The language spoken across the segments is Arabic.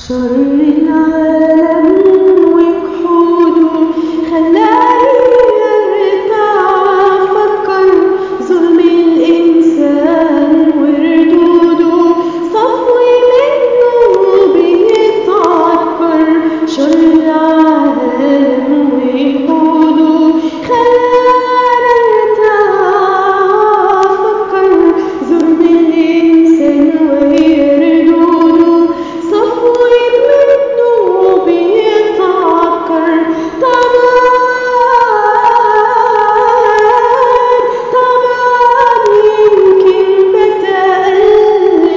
شر العالم وجحوده خلاني ارتاح افكر ظلم الانسان وردوده صفوي منه بيتعكر. شر العالم وجحوده خلاني ارتاح افكر ظلم الانسان وردوده صفوي منه بيتعكر. تعبان يمكن بتألم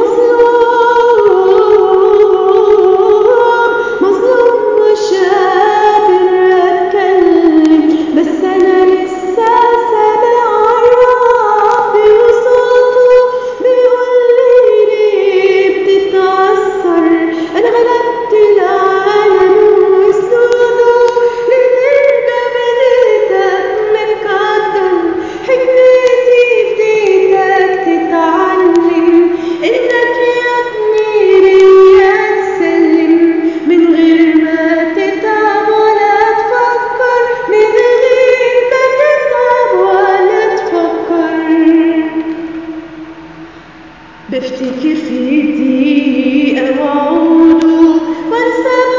مظلوم مش قادر اتكلم بس انا لسه سامع الرب بصوته بيقولي ليه بتتأثر. انا غلبت العالم وسوده لترجع بديتك متقدر. حكمتي فديتك تتعلم انك يا ابني ليا تسلم من غير ما تتعب ولا تفكر. من غير ما تتعب ولا تفكر. بفتكر في دقيقة وعوده وانسى